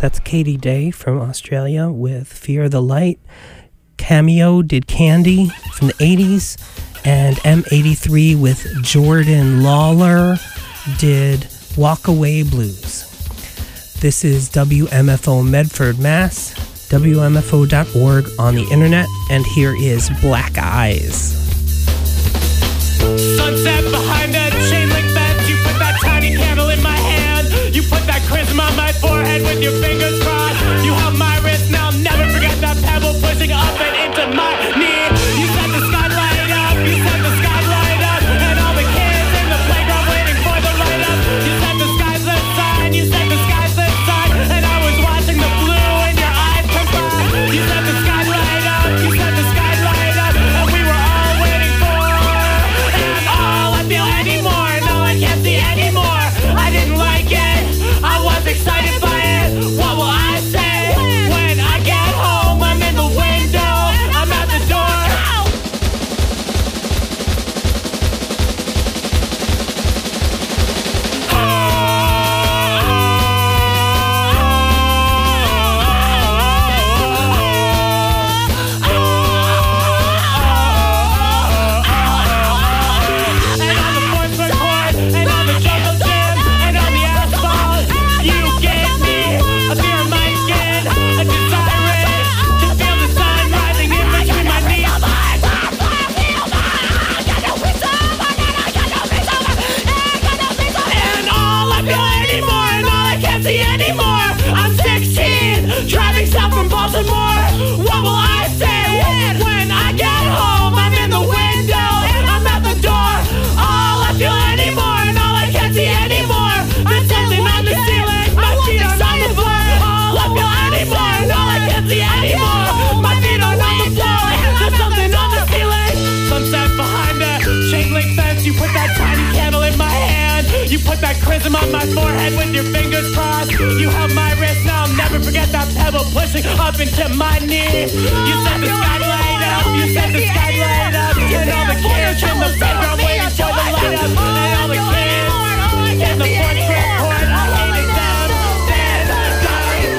That's Katie Day from Australia with Fear the Light. Cameo did Candy from the 80s. And M83 with Jordan Lawler did Walk Away Blues. This is WMFO Medford, Mass. WMFO.org on the internet. And here is Black Eyes. Sunset behind a chain link fence. You put that tiny candle in my hand. You put that chrism on my forehead with your fingers crossed. You held my wrist, now I'll never forget that pebble pushing up and into my knee. You set the sky light up, you set the sky light up, and all the kids in the playground waiting for the light up. You set the skies lit sign, you set the skies lit sign, and I was watching the blue in your eyes come by. You set the sky light up, you set the sky light up, and we were all waiting for. And all I feel anymore, and all I can't see anymore. I didn't like it, I was excited by it. What will I say when I get home? I'm in the window, I'm at the door. And on the fourth foot court, and on the jungle gym, and on the asphalt, you gave me a fear of my skin, a desire to feel the sun rising in between my knees. And all I feel anymore, and all I can't see anymore. I'm 16, driving south from Baltimore. What will I say when I get home? I'm in the window, I'm at the door. All I feel anymore, and all I can't see anymore. There's something on the ceiling, my feet are on the floor. All I feel anymore, and all I can't see anymore. My feet are on the floor, there's something on the ceiling. Sunset behind a chain link fence. You put that tiny candle in my hand. You put that chrism on my forehead with your fingers crossed. You held my wrist, now I'll never forget that pebble pushing up into my knee. You set the sky light up, you set the sky light up, and all the kids in the playground waiting for the light up, and all the kids in the fourth grade court, I hated them, then I died.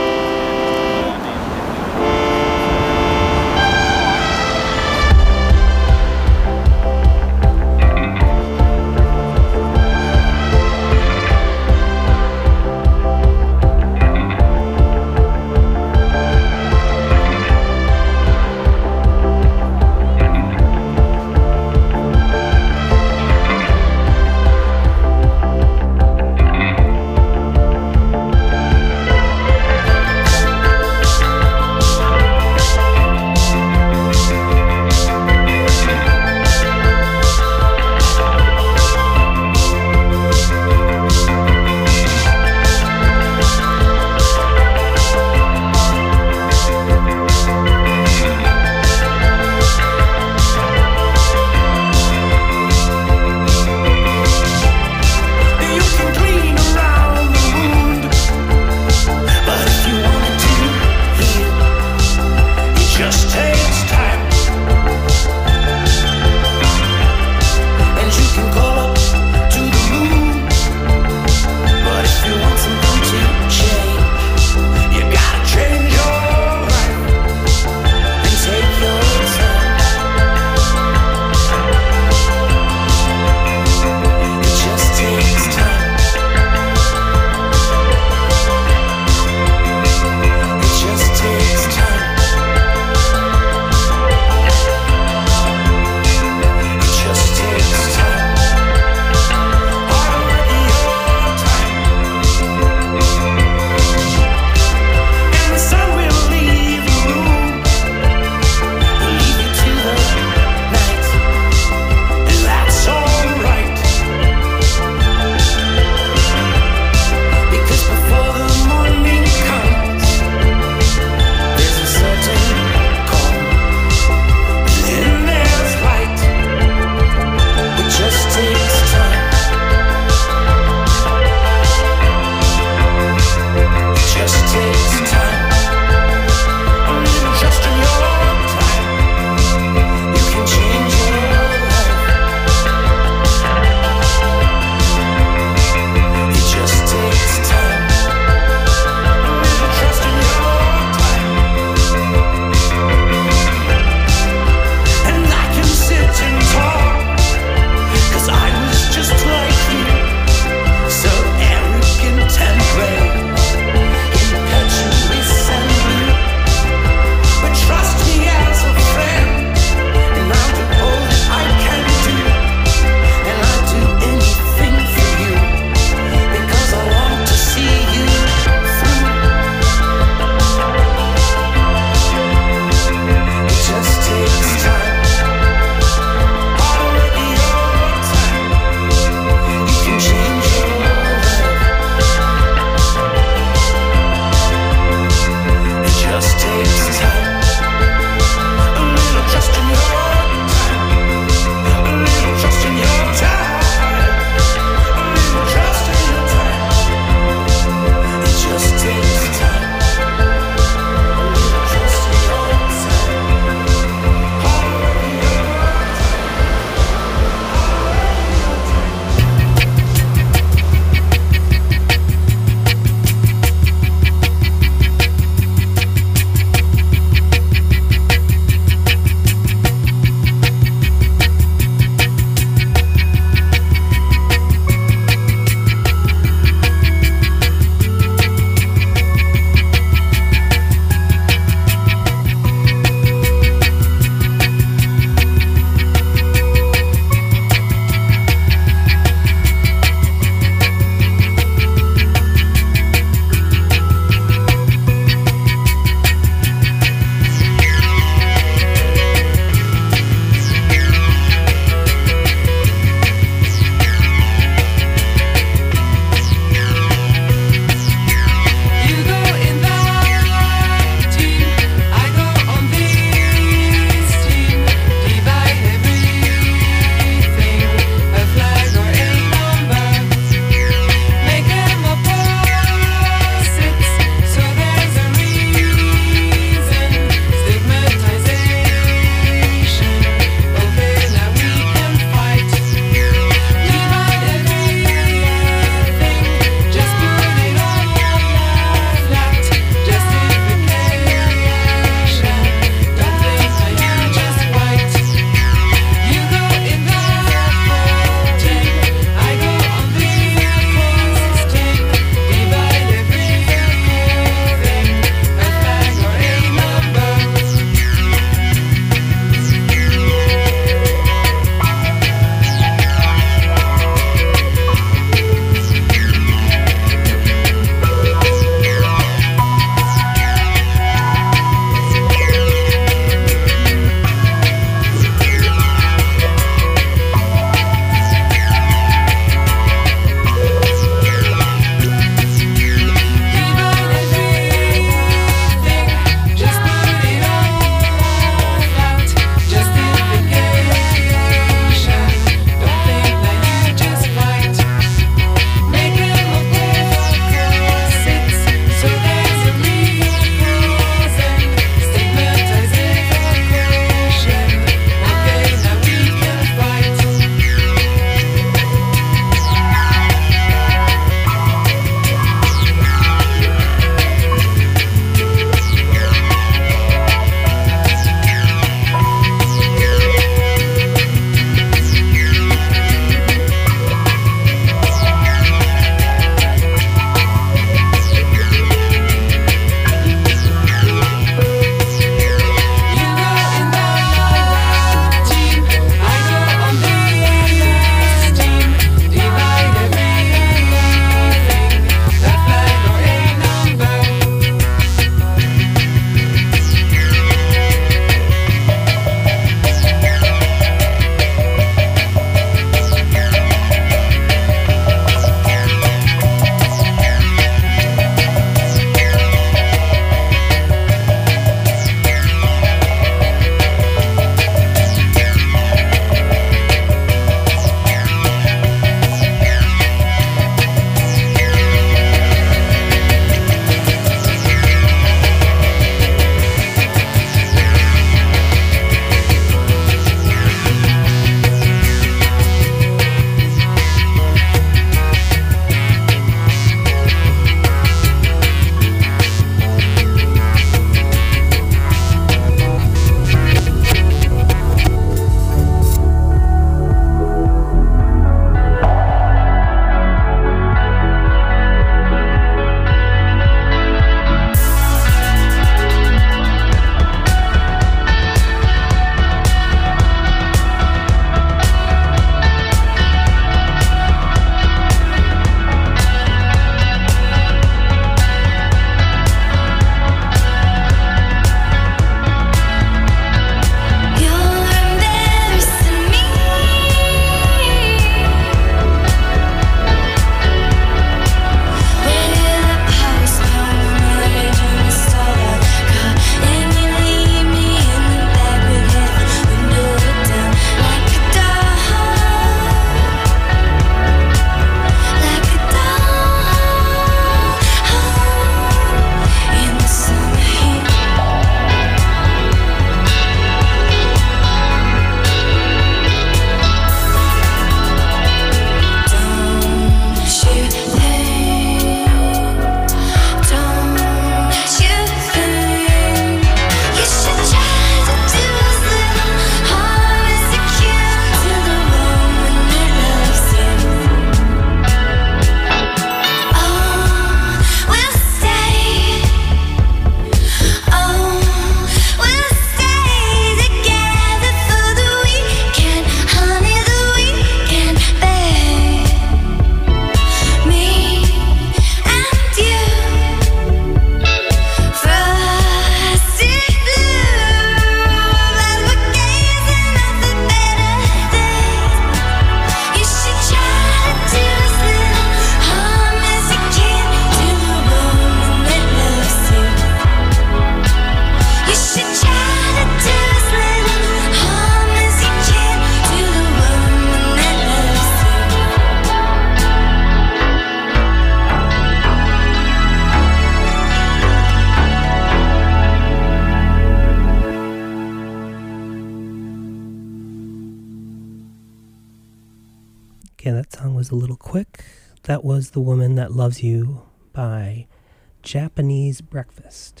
Okay, that song was a little quick. That was The Woman That Loves You by Japanese Breakfast.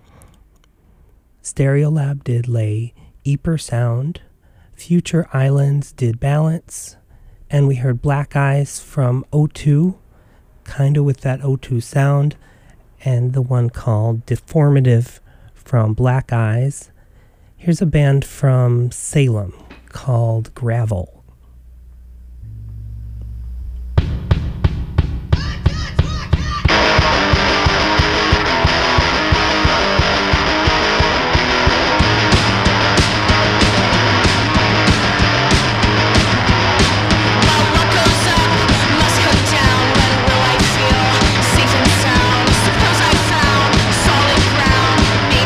Stereolab did Lay Eeper Sound. Future Islands did Balance. And we heard Black Eyes from O2, kind of with that O2 sound. And the one called Deformative from Black Eyes. Here's a band from Salem called Gravel.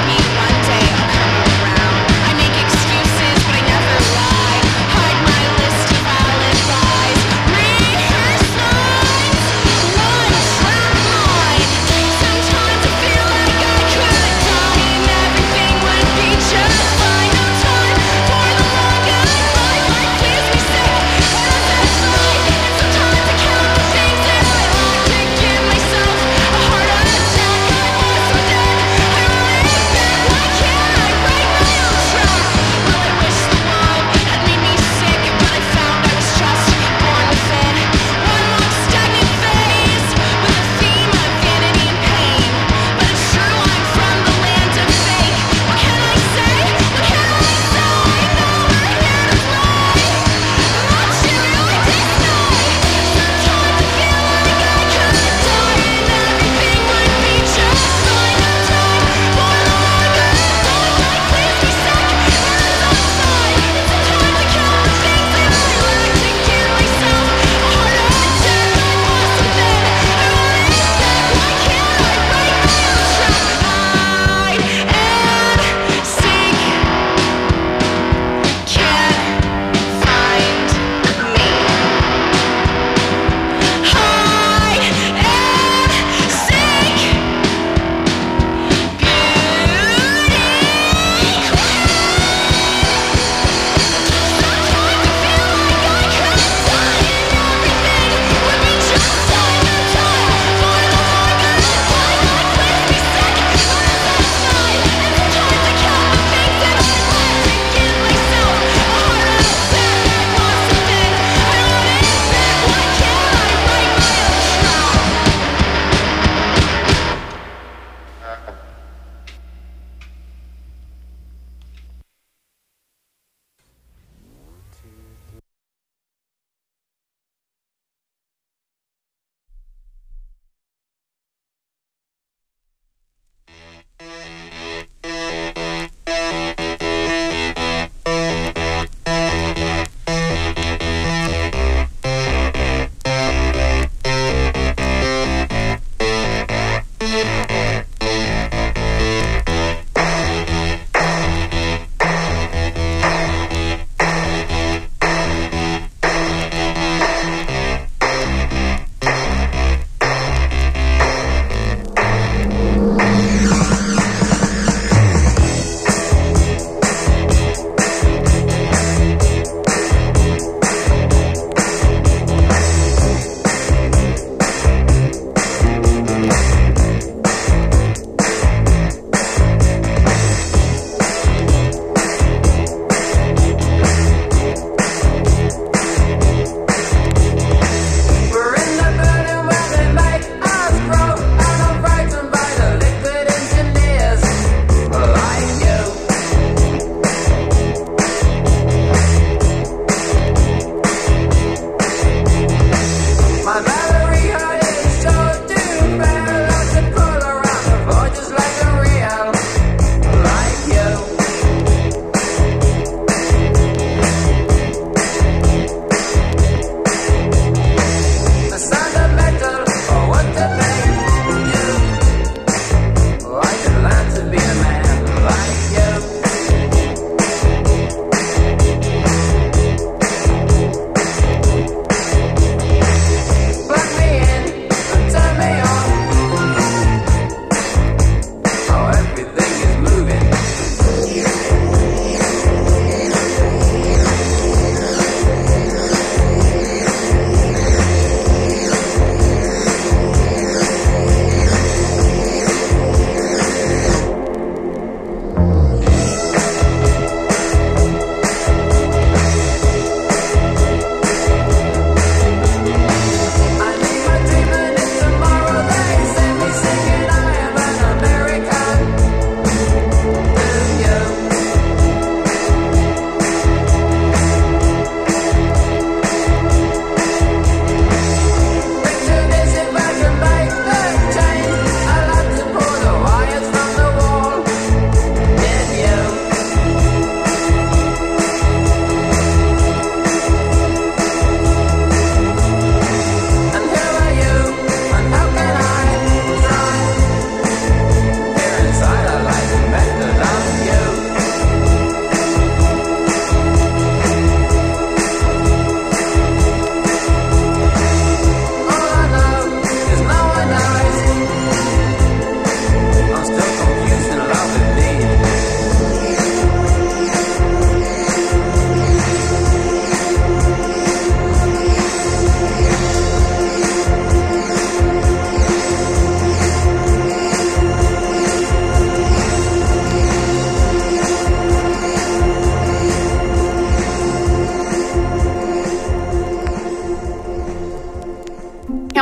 Excuses, but I never lie. Hide my list.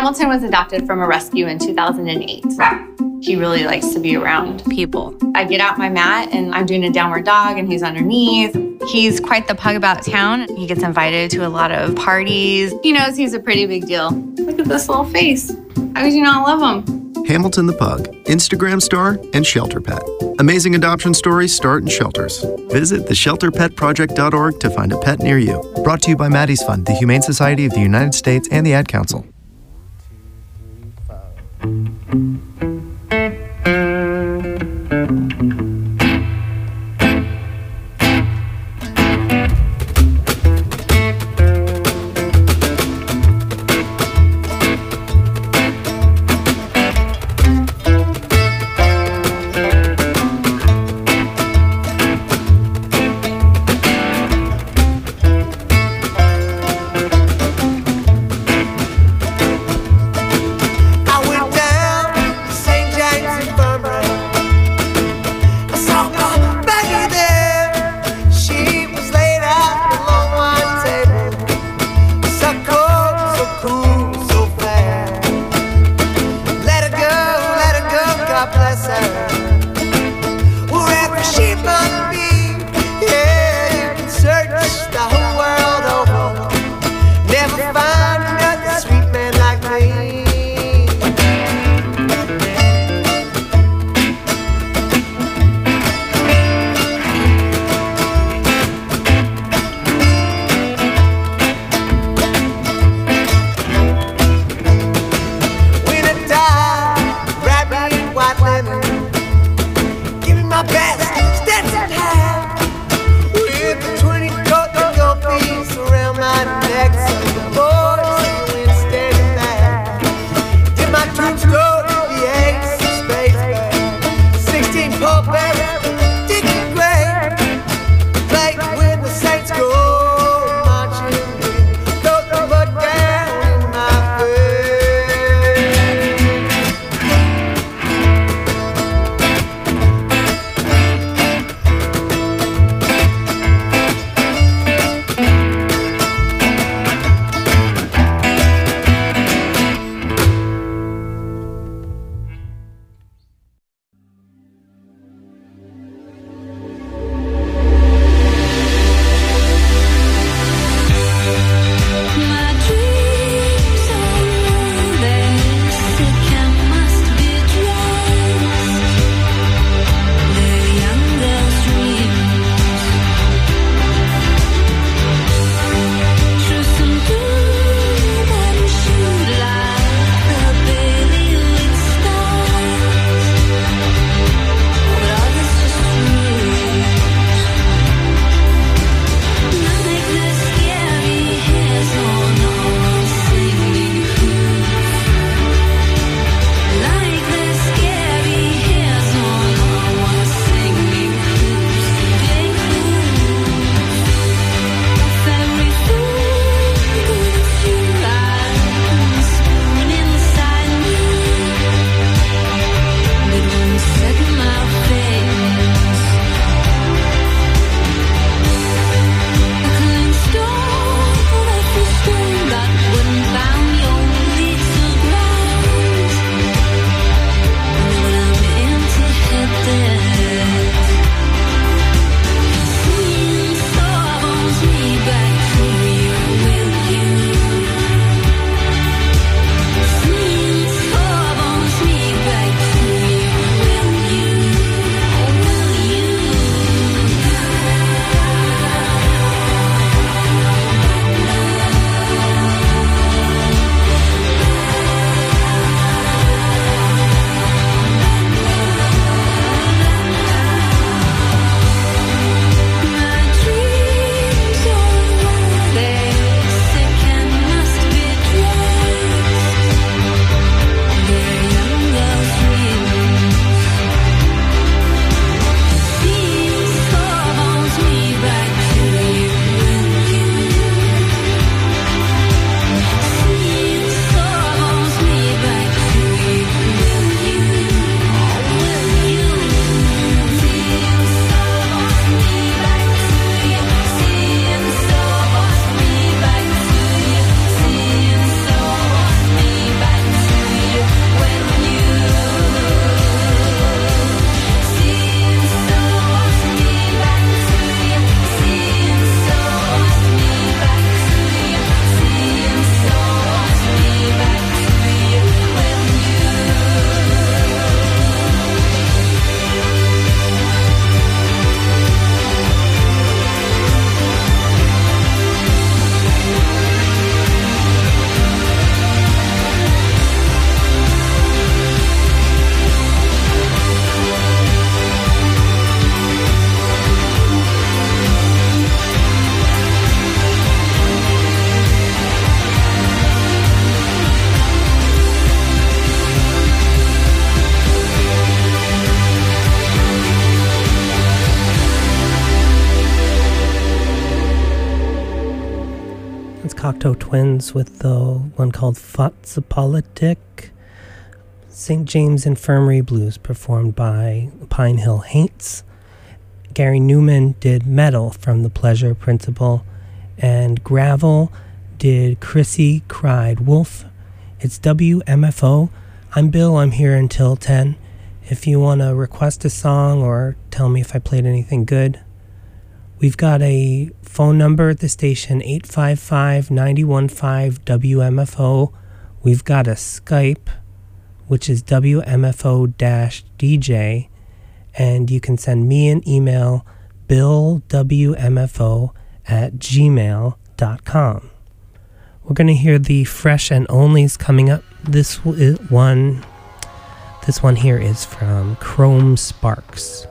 Hamilton was adopted from a rescue in 2008. He really likes to be around people. I get out my mat and I'm doing a downward dog and he's underneath. He's quite the pug about town. He gets invited to a lot of parties. He knows he's a pretty big deal. Look at this little face. How could you not love him? Hamilton the Pug, Instagram star and shelter pet. Amazing adoption stories start in shelters. Visit theshelterpetproject.org to find a pet near you. Brought to you by Maddie's Fund, the Humane Society of the United States, and the Ad Council. It's Cocteau Twins with the one called Fatsapolitik. St. James Infirmary Blues performed by Pine Hill Haints. Gary Newman did Metal from The Pleasure Principle. And Gravel did Chrissy Cried Wolf. It's WMFO. I'm Bill. I'm here until 10. If you want to request a song or tell me if I played anything good, we've got a phone number at the station, 855-915-WMFO. We've got a Skype, which is WMFO-DJ, and you can send me an email, billwmfo@gmail.com. We're going to hear the Fresh and Onlys coming up. This one here is from Chrome Sparks.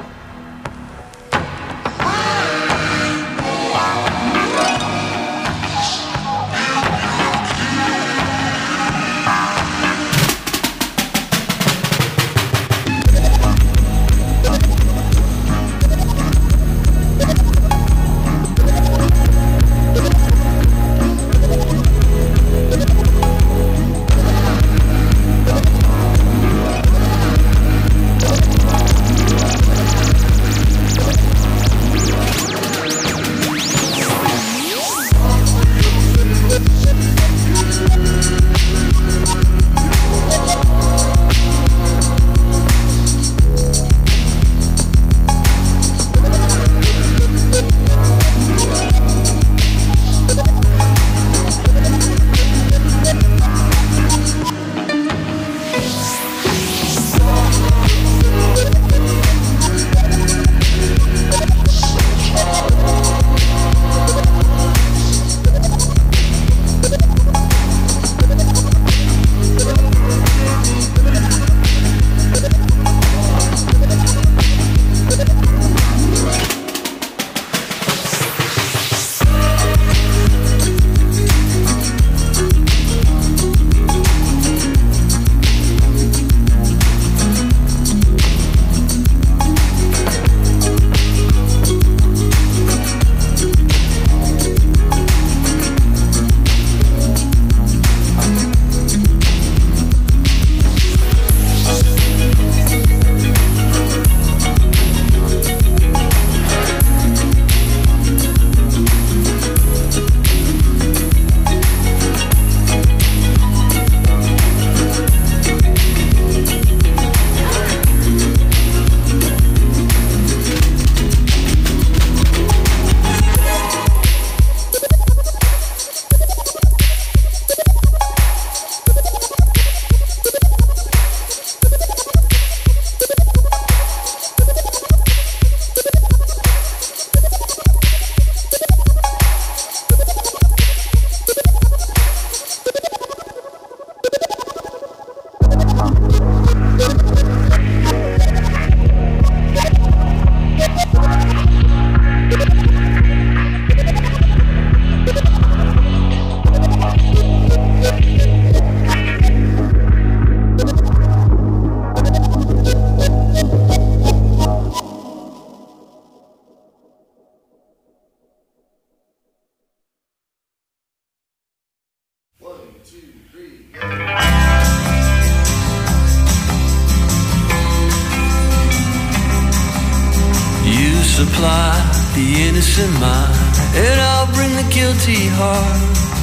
Supply the innocent mind, and I'll bring the guilty heart,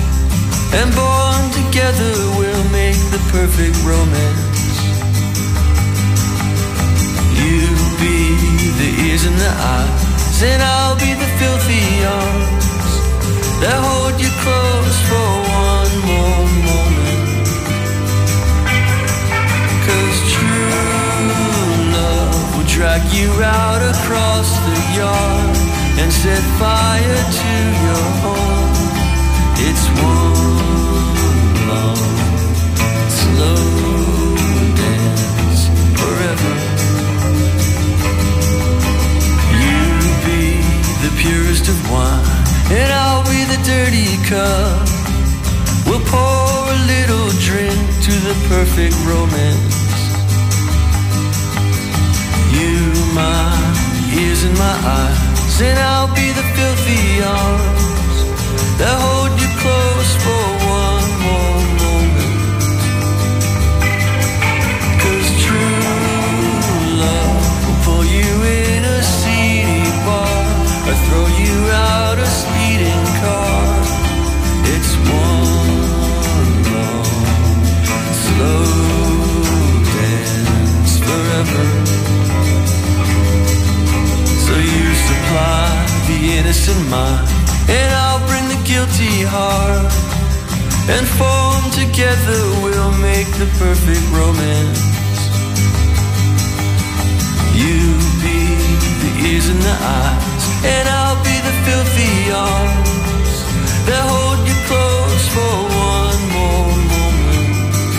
and born together we'll make the perfect romance. You be the ears and the eyes, and I'll be the filthy arms that hold you close for one more moment. 'Cause true love will drag you out across the yard and set fire to your home. It's one long, slow dance forever. You be the purest of wine, and I'll be the dirty cup. We'll pour a little drink to the perfect romance. You, my ears and my eyes, and I'll be the filthy arms that hold you close and form together will make the perfect romance. You be the ears and the eyes, and I'll be the filthy arms that hold you close for one more moment.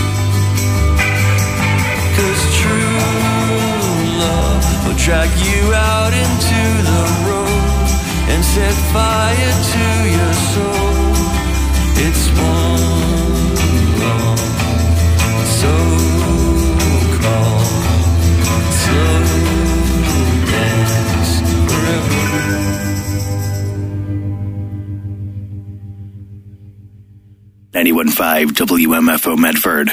'Cause true love will drag you out into the road and set fire to your soul. It's one long, so-called slow dance forever. .5 WMFO Medford.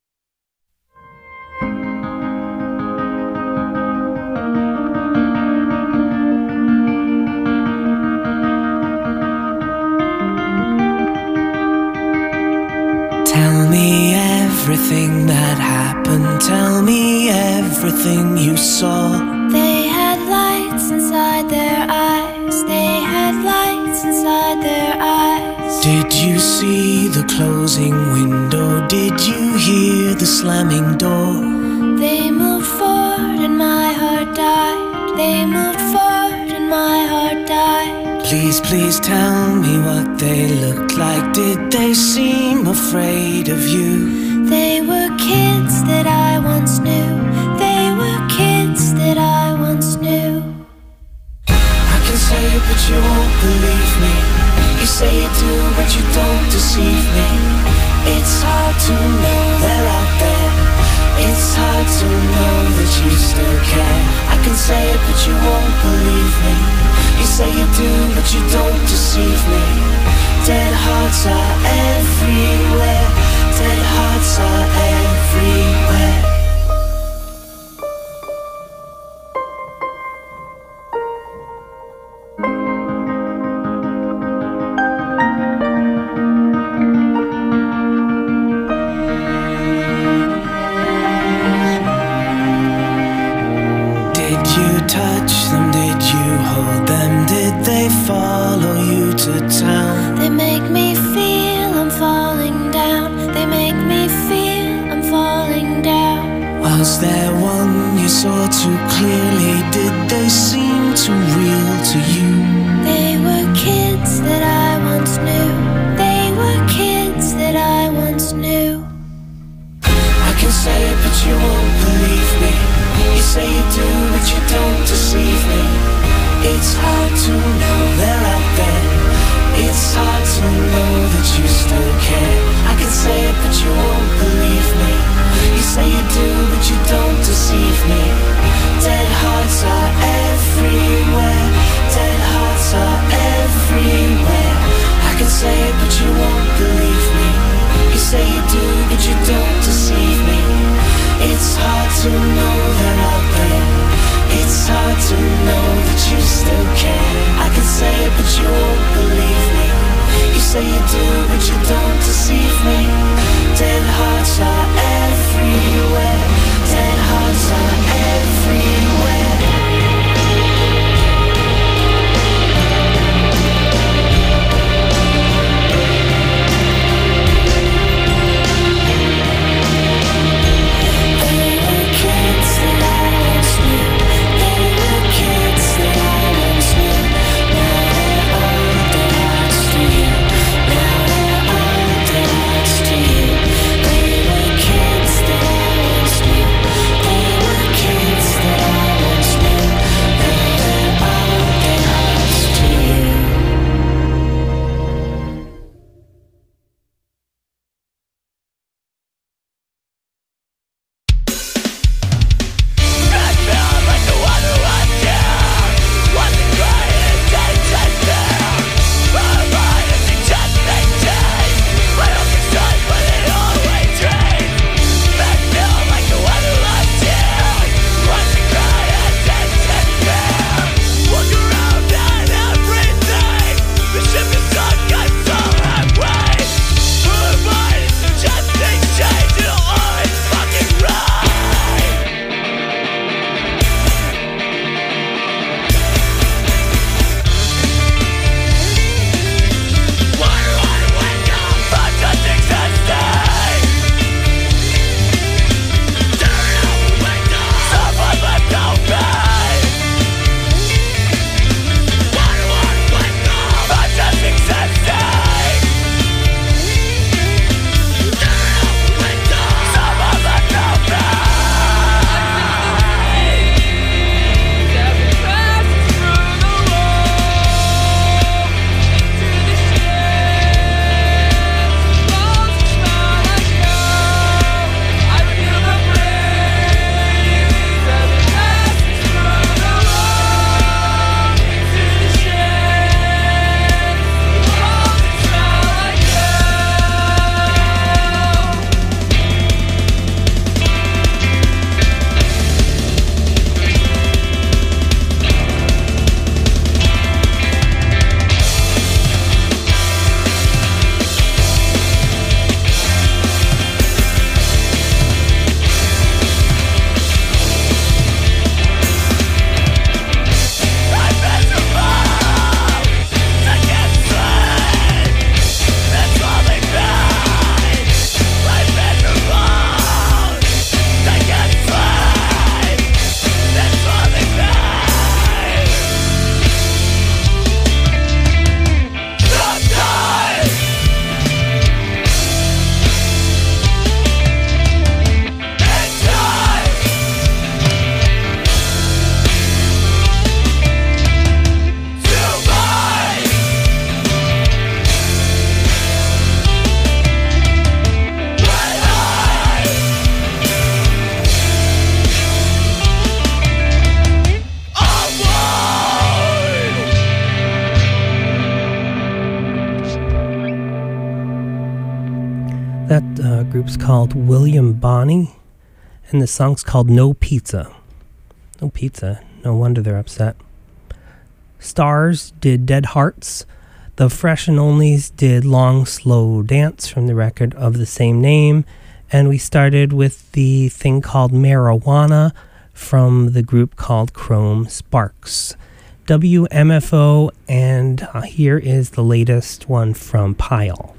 Tell me everything that happened. Tell me everything you saw. They had lights inside their eyes. They had lights inside their eyes. Did you see the closing window? Did you hear the slamming door? They moved forward and my heart died. They moved forward and my heart died. Please, please tell me what they looked like. Did they seem afraid of you? They were kids that I once knew. They were kids that I once knew. I can say it, but you won't believe me. You say you do, but you don't deceive me. It's hard to know they're out there. It's hard to know that you still care. I can say it, but you won't believe me. You say you do, but you don't deceive me. Dead hearts are everywhere. Dead hearts are everywhere. Did you touch them? Did you hold them? Did they follow you to town? They make me feel I'm falling down. They make me feel I'm falling down. Was there one you saw too clearly? Did they seem too real to you? They were kids that I once knew. They were kids that I once knew. I can say it, but you won't believe me. You say you do, but you don't deceive me. It's hard to know they're out there. It's hard to know that you still care. I can say it, but you won't believe me. You say you do, but you don't deceive me. Dead hearts are everywhere. Dead hearts are everywhere. I can say it, but you won't believe me. You say you do, but you don't deceive me. It's hard to know they're out there. It's hard to know that you still care. I can say it, but you won't believe me. You say you do, but you don't deceive me. Dead hearts are everywhere. Dead hearts are everywhere. That group's called William Bonney, and the song's called No Pizza. No pizza. No wonder they're upset. Stars did Dead Hearts. The Fresh and Onlys did Long Slow Dance from the record of the same name. And we started with the thing called Marijuana from the group called Chrome Sparks. WMFO, and here is the latest one from Pyle.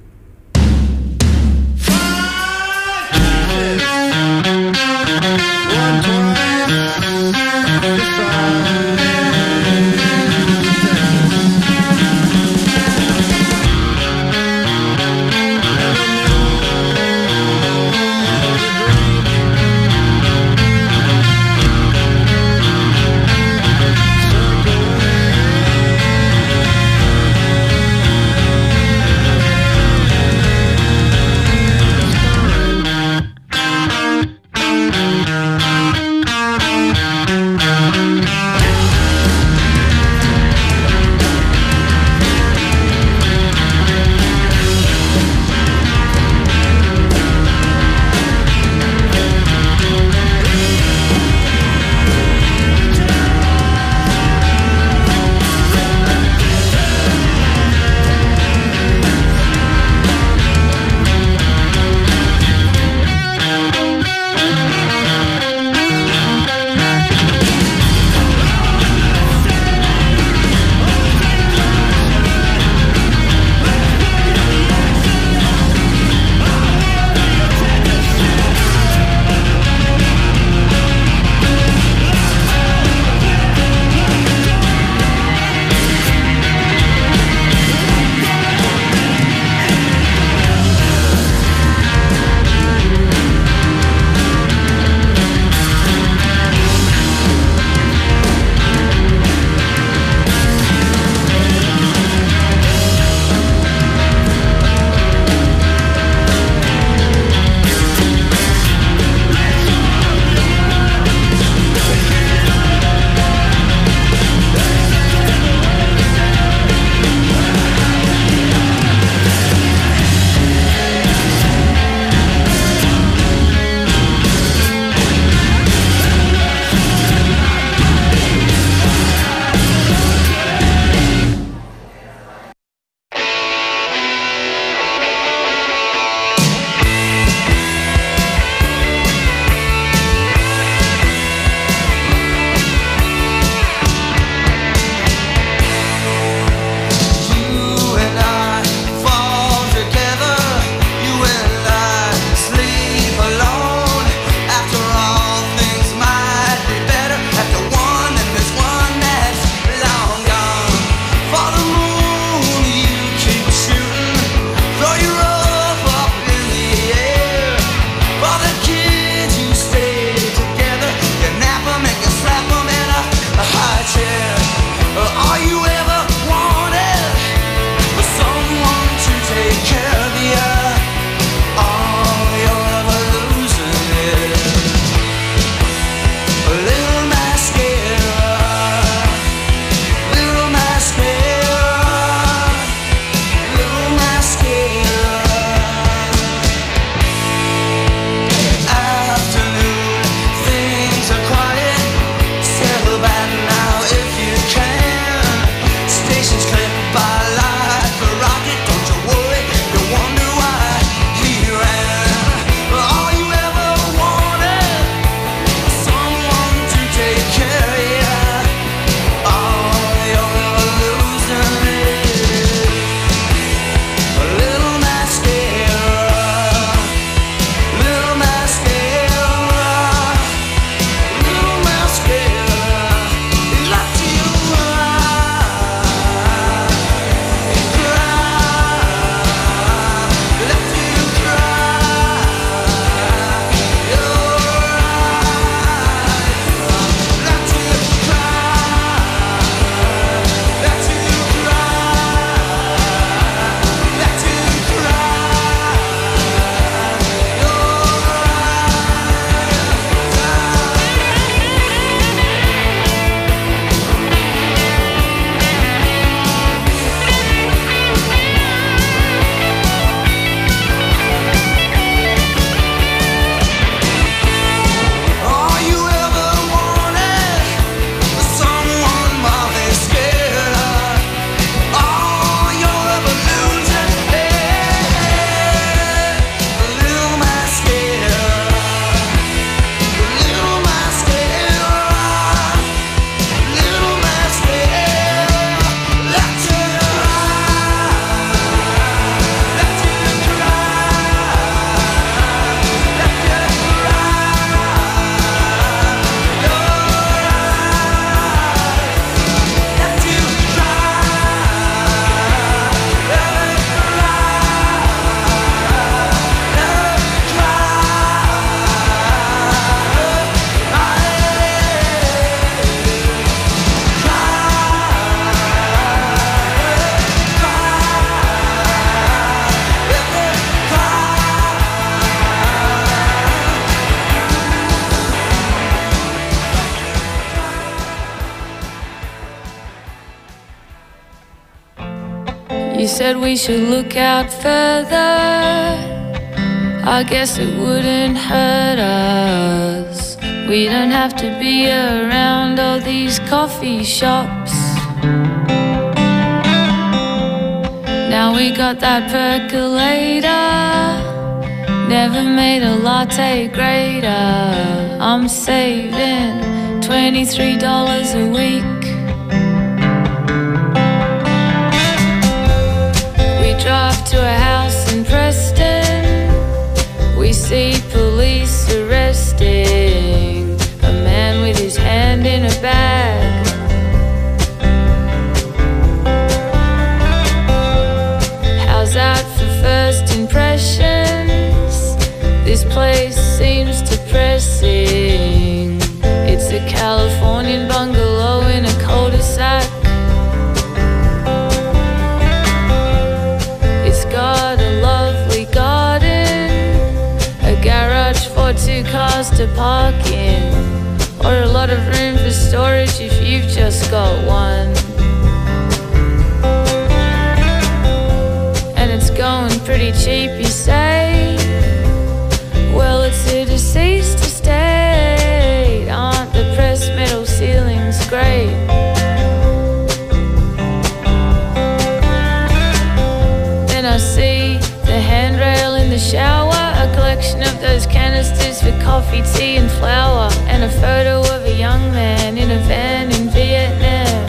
said we should look out further. I guess it wouldn't hurt us. We don't have to be around all these coffee shops. Now we got that percolator. Never made a latte greater. I'm saving $23 a week. We drive to a house in Preston. We see police arresting a man with his hand in a bag. How's that for first impressions? This place seems depressing. It's a Californian bungalow in a cul-de-sac. It's got a lovely garden, a garage for 2 cars to park in, or a lot of room for storage if you've just got one. And it's going pretty cheap, you say? Well, it's a deceased estate. Aren't the pressed metal ceilings great? Then I see the handrail in the shower, a collection of those canisters for coffee, tea and flour, and a photo of a young man in a van in Vietnam.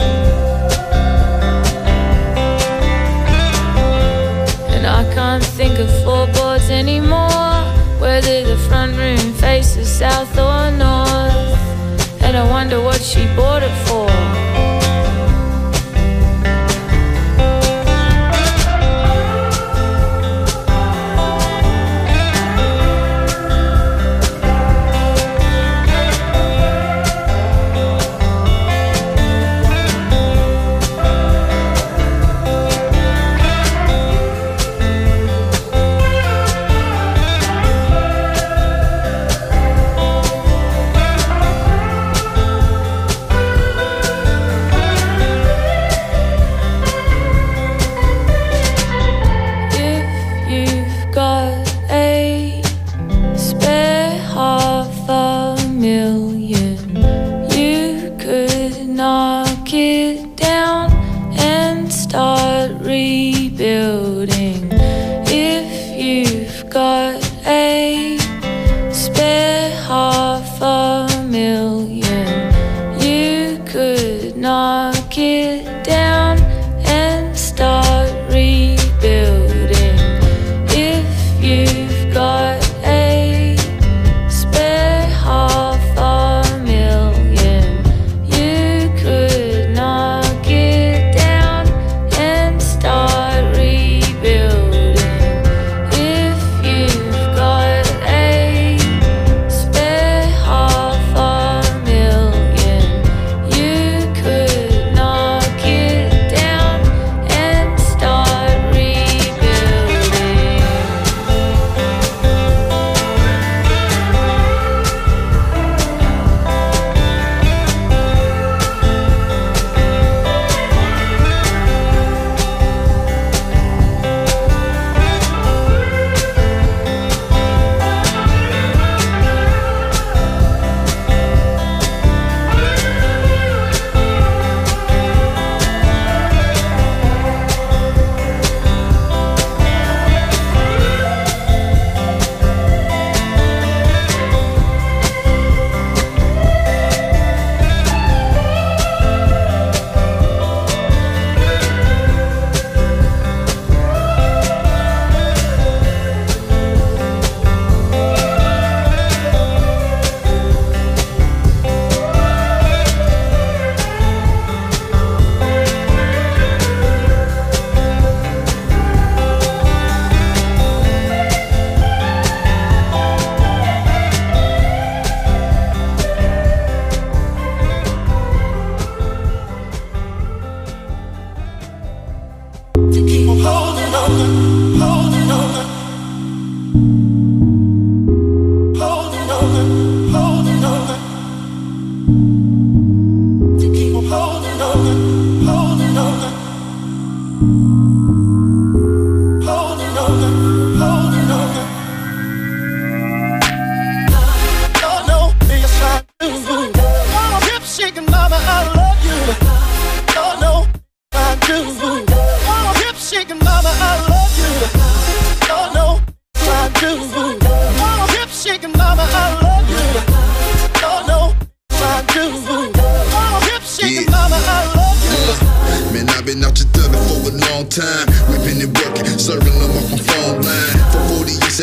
And I can't think of floorboards anymore, whether the front room faces south or north. And I wonder what she bought it for. If you've got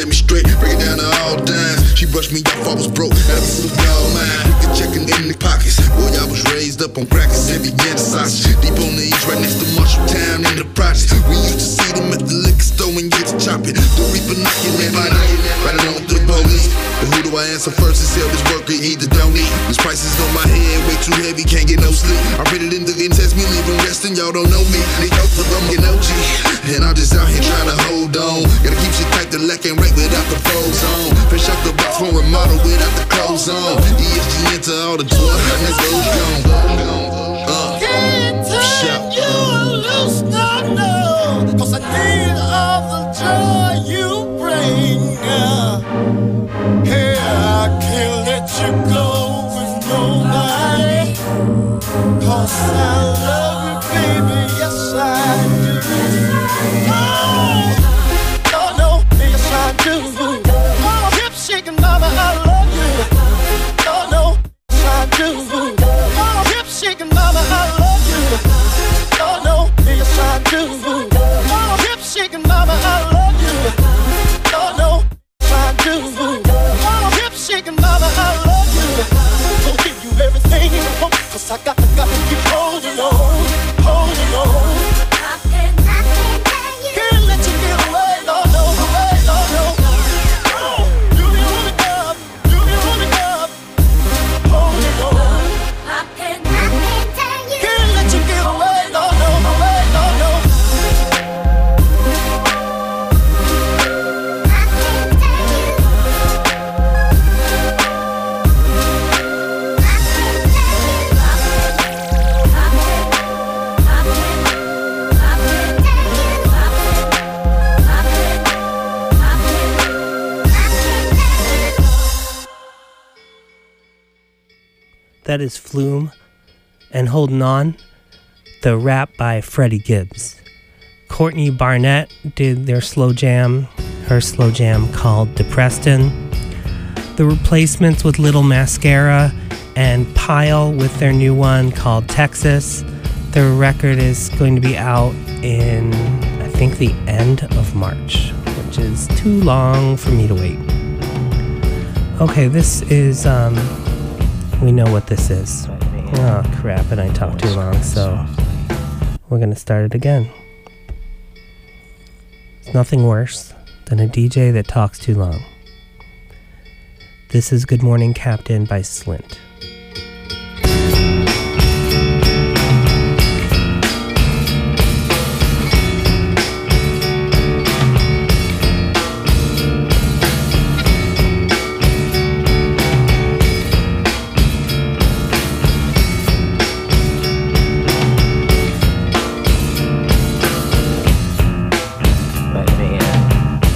set me straight, break it down to all dimes. She brushed me off, I was broke, had a food all mine. Quick checking in the pockets. Boy, I was raised up on crackers, heavy and sausage. Deep on the east, right next to Marshalltown in the projects. We used to see them at the liquor store and get to chopping. The reaper knocking at my night, riding on the police. But who do I answer first and sell this worker? Either don't eat. This price is on my head, way too heavy, can't get no sleep. I read it in the test me, leaving resting, y'all don't know me. They go for them, get OG. And I'm just out here trying to hold on. Gotta keep shit tight, the lack ain't right without the foes on. Fresh out the box from remodel without the clothes on. ESG into all the tour, and this goes gone. Can't turn you loose, no, cause I need all the joy you bring. Hey, I can't let you go with nobody, cause I love you, baby, yes I do. Oh, no, yes I do. Oh, hip shaking mama, I love you. Oh, no, yes I do. Oh, hip shaking mama, I love you. Oh, no, yes I do. Oh, hip shaking mama, I love you. Oh, no, yes I do. Oh, hip shaking mama, I love you. I'll give you everything you want, cause I got to keep holding on, holding on. Can't let you get away, no, no, away, no, no. Do me on the cup, do me on the cup, holding on. Can't let you get away, no, no, away, no, no. That is Flume and Holding On, the rap by Freddie Gibbs. Courtney Barnett did her slow jam called Depreston. The Replacements with Little Mascara and Pile with their new one called Texas. Their record is going to be out in, I think, the end of March, which is too long for me to wait. Okay, this is, we know what this is. Oh, crap, and I talked too long, so we're going to start it again. There's nothing worse than a DJ that talks too long. This is Good Morning Captain by Slint.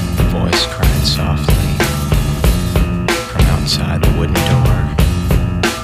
Voice cried softly from outside the wooden door.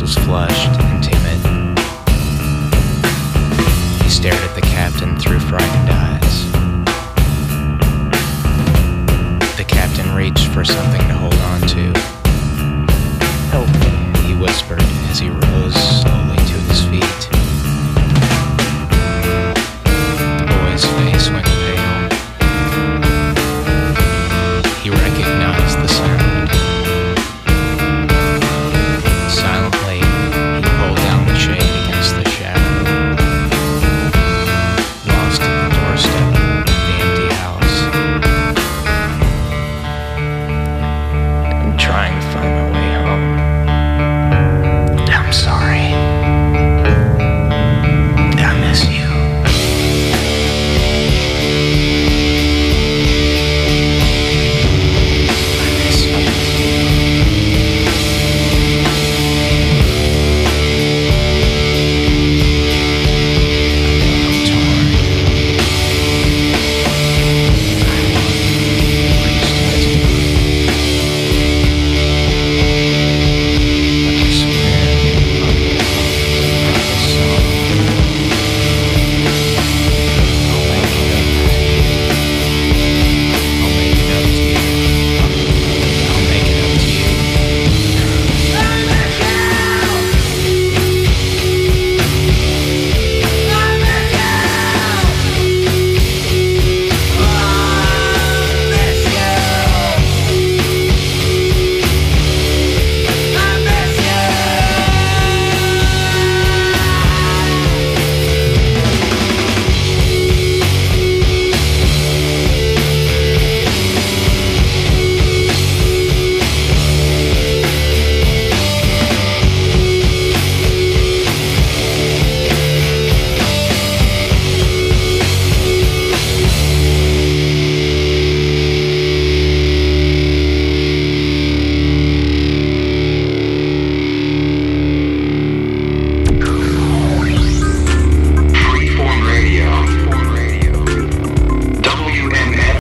was flushed and timid. He stared at the captain through frightened eyes. The captain reached for something to hold on to. "Help me," he whispered as he rose.